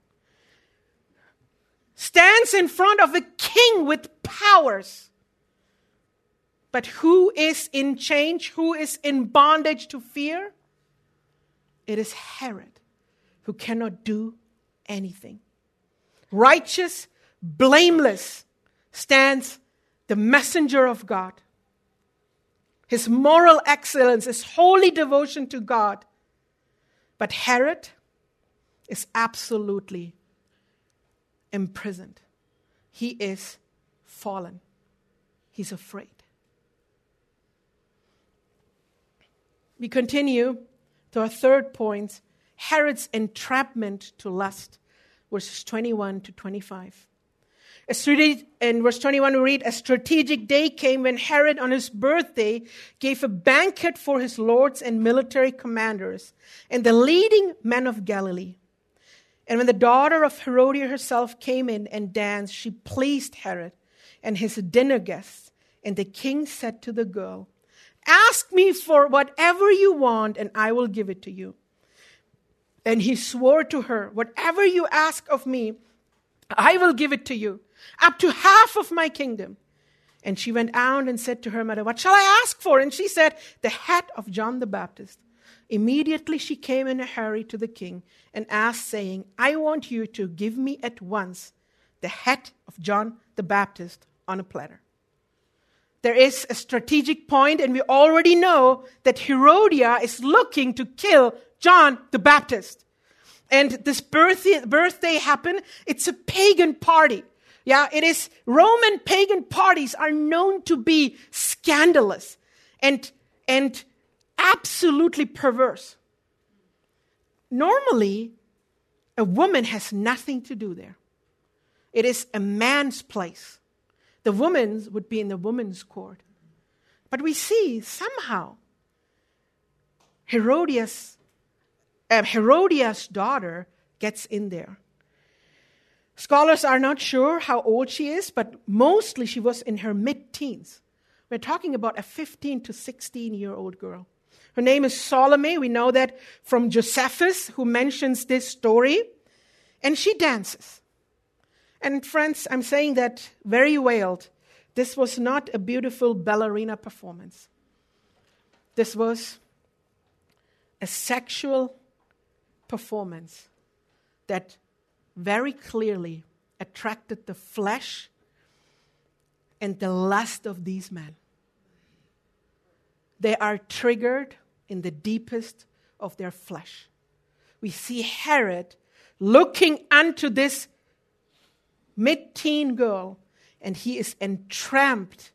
stands in front of a king with powers. But who is in chains? Who is in bondage to fear? It is Herod, who cannot do anything. Righteous, blameless, stands the messenger of God. His moral excellence, his holy devotion to God. But Herod is absolutely imprisoned. He is fallen. He's afraid. We continue to our third point, Herod's entrapment to lust, verses 21 to 25. In verse 21 we read, a strategic day came when Herod on his birthday gave a banquet for his lords and military commanders and the leading men of Galilee. And when the daughter of Herodias herself came in and danced, she pleased Herod and his dinner guests. And the king said to the girl, ask me for whatever you want and I will give it to you. And he swore to her, whatever you ask of me, I will give it to you, up to half of my kingdom. And she went out and said to her mother, what shall I ask for? And she said, the head of John the Baptist. Immediately she came in a hurry to the king and asked, saying, I want you to give me at once the head of John the Baptist on a platter. There is a strategic point, and we already know that Herodias is looking to kill John the Baptist. And this birthday happened. It's a pagan party. Yeah, it is. Roman pagan parties are known to be scandalous and absolutely perverse. Normally, a woman has nothing to do there. It is a man's place. The woman's would be in the woman's court. But we see somehow Herodias' daughter gets in there. Scholars are not sure how old she is, but mostly she was in her mid-teens. We're talking about a 15 to 16-year-old girl. Her name is Salome. We know that from Josephus, who mentions this story. And she dances. And friends, I'm saying that very veiled. This was not a beautiful ballerina performance. This was a sexual performance that very clearly attracted the flesh and the lust of these men. They are triggered in the deepest of their flesh. We see Herod looking unto this mid-teen girl, and he is entrapped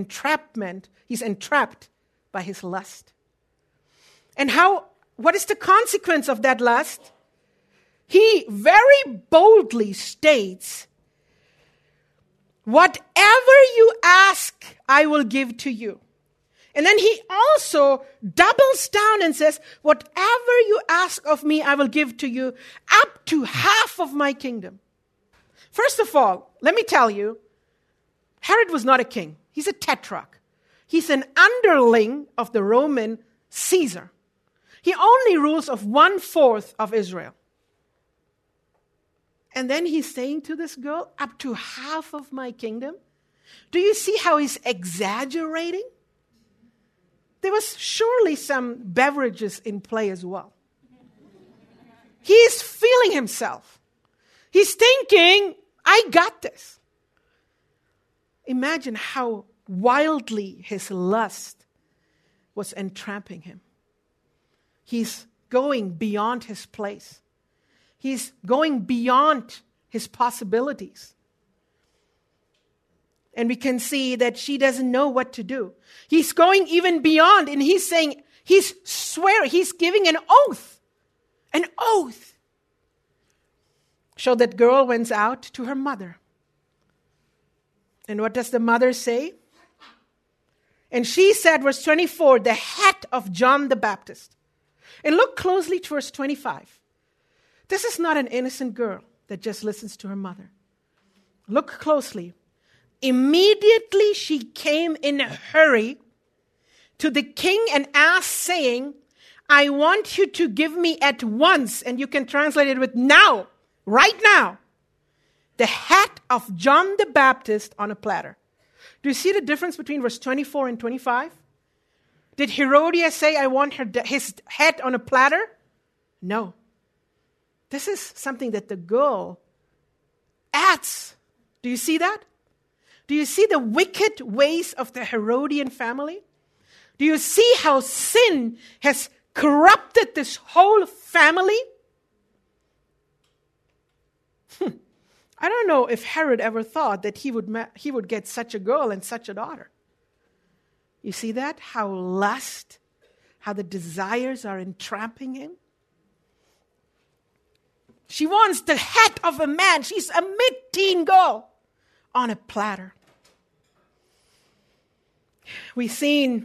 by his lust. And what is the consequence of that lust? He very boldly states, whatever you ask, I will give to you. And then he also doubles down and says, whatever you ask of me, I will give to you, up to half of my kingdom. First of all, let me tell you, Herod was not a king. He's a tetrarch. He's an underling of the Roman Caesar. He only rules of 1/4 of Israel. And then he's saying to this girl, up to half of my kingdom. Do you see how he's exaggerating? There was surely some beverages in play as well. He is feeling himself. He's thinking, I got this. Imagine how wildly his lust was entrapping him. He's going beyond his place. He's going beyond his possibilities. And we can see that she doesn't know what to do. He's going even beyond, and he's saying, he's giving an oath. An oath. So that girl went out to her mother. And what does the mother say? And she said, verse 24, the hat of John the Baptist. And look closely to verse 25. This is not an innocent girl that just listens to her mother. Look closely. Immediately she came in a hurry to the king and asked, saying, I want you to give me at once, and you can translate it with now, right now, the hat of John the Baptist on a platter. Do you see the difference between verse 24 and 25? Did Herodias say, I want his head on a platter? No. This is something that the girl adds. Do you see that? Do you see the wicked ways of the Herodian family? Do you see how sin has corrupted this whole family? I don't know if Herod ever thought that he would get such a girl and such a daughter. You see that? How lust, how the desires are entrapping him. She wants the head of a man. She's a mid-teen girl on a platter. We've seen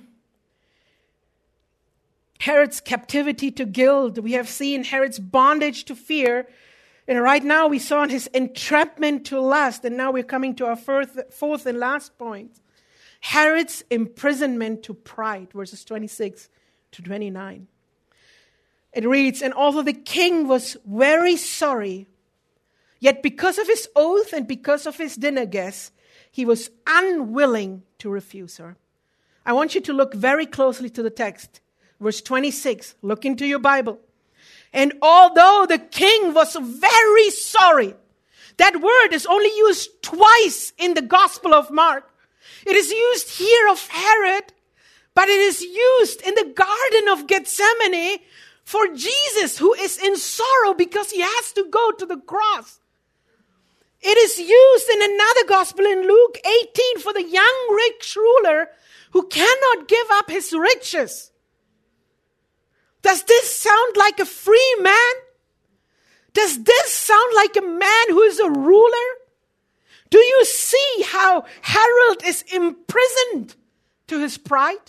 Herod's captivity to guilt. We have seen Herod's bondage to fear. And right now we saw his entrapment to lust. And now we're coming to our fourth and last point. Herod's imprisonment to pride, verses 26 to 29. It reads, and although the king was very sorry, yet because of his oath and because of his dinner guests, he was unwilling to refuse her. I want you to look very closely to the text. Verse 26, look into your Bible. And although the king was very sorry, that word is only used twice in the Gospel of Mark. It is used here of Herod, but it is used in the Garden of Gethsemane for Jesus, who is in sorrow because he has to go to the cross. It is used in another gospel in Luke 18 for the young rich ruler who cannot give up his riches. Does this sound like a free man? Does this sound like a man who is a ruler? Do you see how Herod is imprisoned to his pride?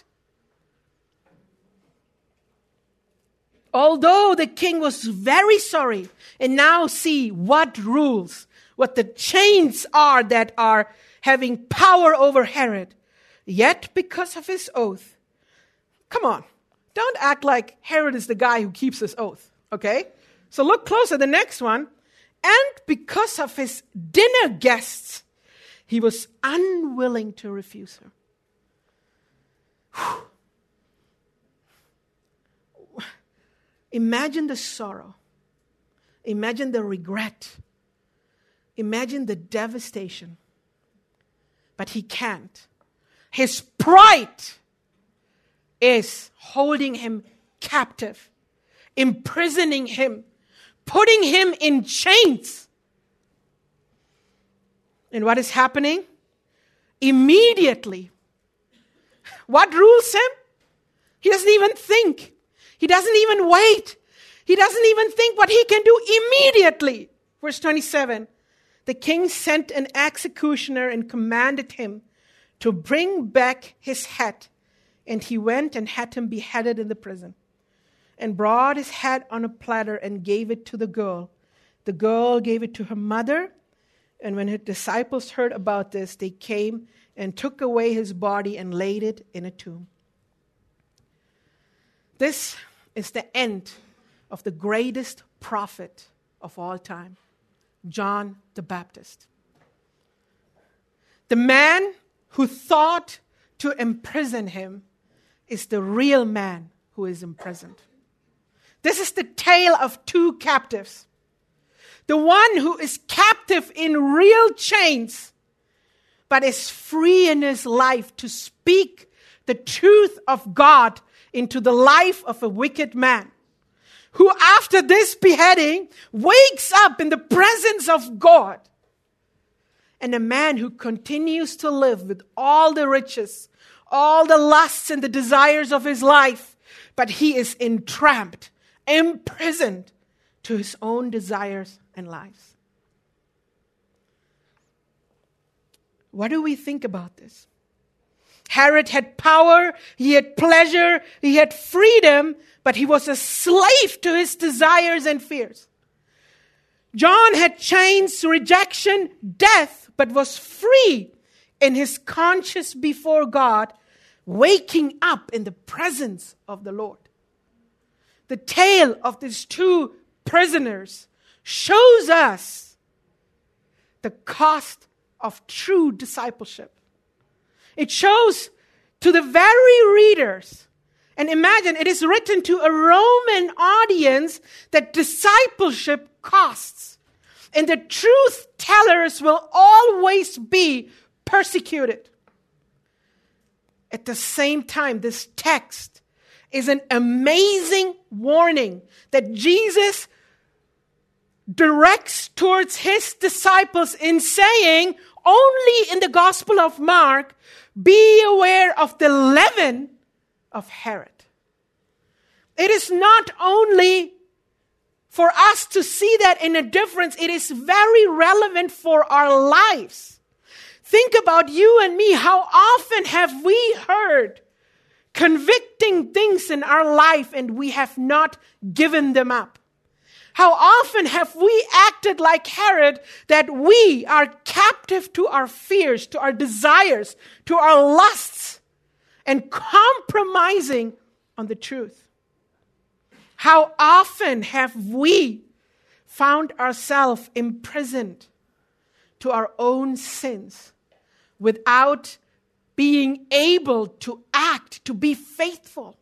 Although the king was very sorry, and now see what rules, what the chains are that are having power over Herod, yet because of his oath. Come on, don't act like Herod is the guy who keeps his oath, okay? So look closer, the next one. And because of his dinner guests, he was unwilling to refuse her. Whew. Imagine the sorrow. Imagine the regret. Imagine the devastation. But he can't. His pride is holding him captive, imprisoning him, putting him in chains. And what is happening? Immediately, what rules him? He doesn't even think. He doesn't even wait. He doesn't even think what he can do immediately. Verse 27, the king sent an executioner and commanded him to bring back his head. And he went and had him beheaded in the prison, and brought his head on a platter and gave it to the girl. The girl gave it to her mother. And when her disciples heard about this, they came and took away his body and laid it in a tomb. This is the end of the greatest prophet of all time, John the Baptist. The man who thought to imprison him is the real man who is imprisoned. This is the tale of two captives. The one who is captive in real chains, but is free in his life to speak the truth of God into the life of a wicked man who, after this beheading, wakes up in the presence of God. And a man who continues to live with all the riches, all the lusts and the desires of his life, but he is entrapped, imprisoned to his own desires and lives. What do we think about this? Herod had power, he had pleasure, he had freedom, but he was a slave to his desires and fears. John had chains, rejection, death, but was free in his conscience before God, waking up in the presence of the Lord. The tale of these two prisoners shows us the cost of true discipleship. It shows to the very readers, and imagine it is written to a Roman audience, that discipleship costs. And the truth tellers will always be persecuted. At the same time, this text is an amazing warning that Jesus directs towards his disciples in saying, only in the Gospel of Mark, be aware of the leaven of Herod. It is not only for us to see that in a difference, it is very relevant for our lives. Think about you and me. How often have we heard convicting things in our life and we have not given them up? How often have we acted like Herod, that we are captive to our fears, to our desires, to our lusts, and compromising on the truth? How often have we found ourselves imprisoned to our own sins without being able to act, to be faithful?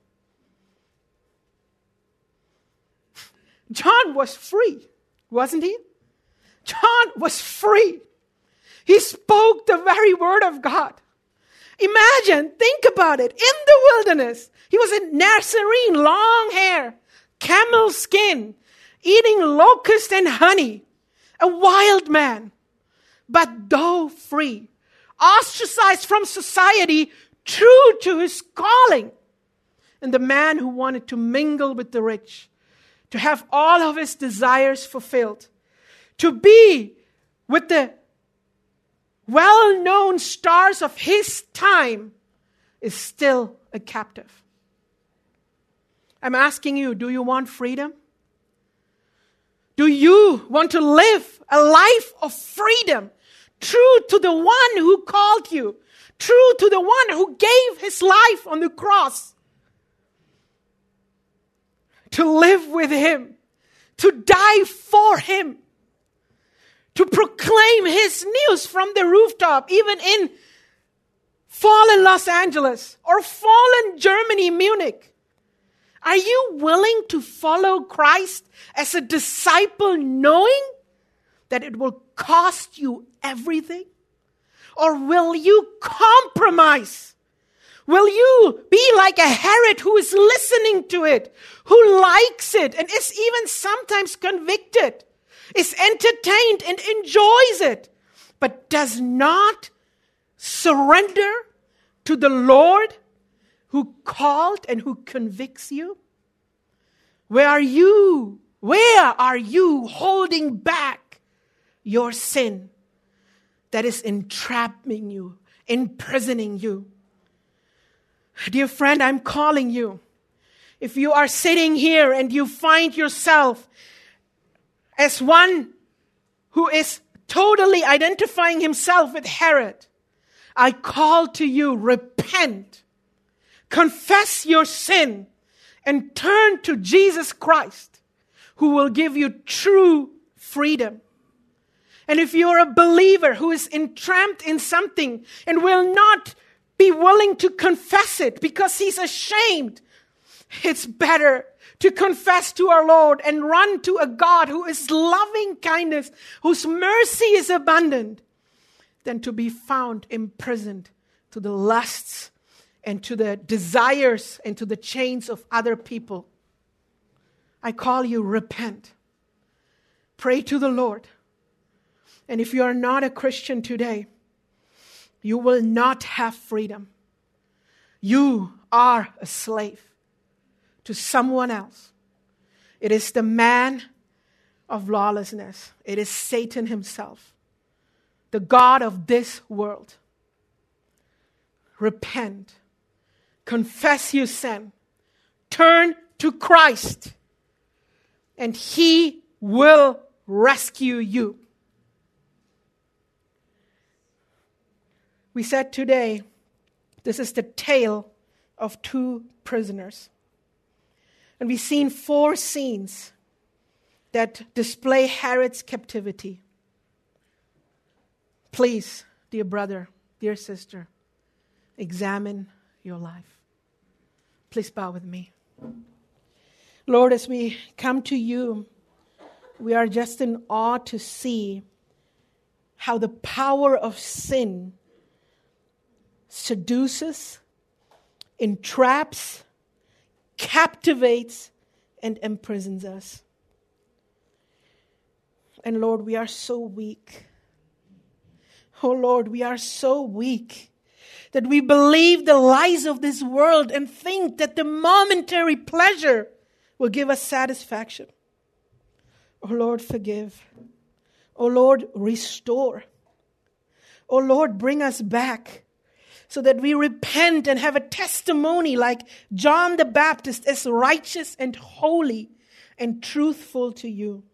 John was free, wasn't he? John was free. He spoke the very word of God. Imagine, think about it. In the wilderness, he was a Nazarene, long hair, camel skin, eating locust and honey, a wild man. But though free, ostracized from society, true to his calling, and the man who wanted to mingle with the rich, to have all of his desires fulfilled, to be with the well-known stars of his time, is still a captive. I'm asking you, do you want freedom? Do you want to live a life of freedom, true to the one who called you, true to the one who gave his life on the cross? To live with him, to die for him, to proclaim his news from the rooftop, even in fallen Los Angeles or fallen Germany, Munich. Are you willing to follow Christ as a disciple, knowing that it will cost you everything? Or will you compromise? Will you be like a Herod who is listening to it, who likes it, and is even sometimes convicted, is entertained and enjoys it, but does not surrender to the Lord who called and who convicts you? Where are you? Where are you holding back your sin that is entrapping you, imprisoning you? Dear friend, I'm calling you. If you are sitting here and you find yourself as one who is totally identifying himself with Herod, I call to you, repent, confess your sin, and turn to Jesus Christ, who will give you true freedom. And if you're a believer who is entrapped in something and will not be willing to confess it because he's ashamed, it's better to confess to our Lord and run to a God who is loving kindness, whose mercy is abundant, than to be found imprisoned to the lusts and to the desires and to the chains of other people. I call you, repent. Pray to the Lord. And if you are not a Christian today, you will not have freedom. You are a slave to someone else. It is the man of lawlessness. It is Satan himself, the God of this world. Repent. Confess your sin. Turn to Christ. And He will rescue you. We said today, this is the tale of two prisoners. And we've seen 4 scenes that display Herod's captivity. Please, dear brother, dear sister, examine your life. Please bow with me. Lord, as we come to you, we are just in awe to see how the power of sin seduces, entraps, captivates, and imprisons us. And Lord, we are so weak. Oh Lord, we are so weak that we believe the lies of this world and think that the momentary pleasure will give us satisfaction. Oh Lord, forgive. Oh Lord, restore. Oh Lord, bring us back so that we repent and have a testimony like John the Baptist, as righteous and holy and truthful to you.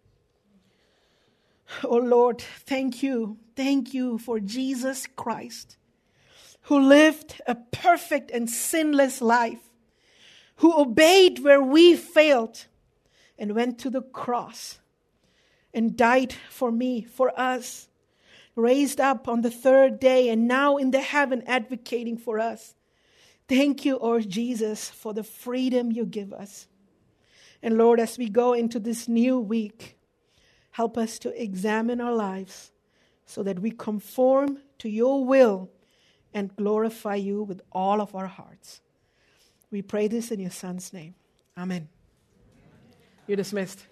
Oh Lord, thank you. Thank you for Jesus Christ, who lived a perfect and sinless life, who obeyed where we failed and went to the cross and died for me, for us, raised up on the 3rd day and now in the heaven advocating for us. Thank you, Lord Jesus, for the freedom you give us. And Lord, as we go into this new week, help us to examine our lives so that we conform to your will and glorify you with all of our hearts. We pray this in your Son's name. Amen. You're dismissed.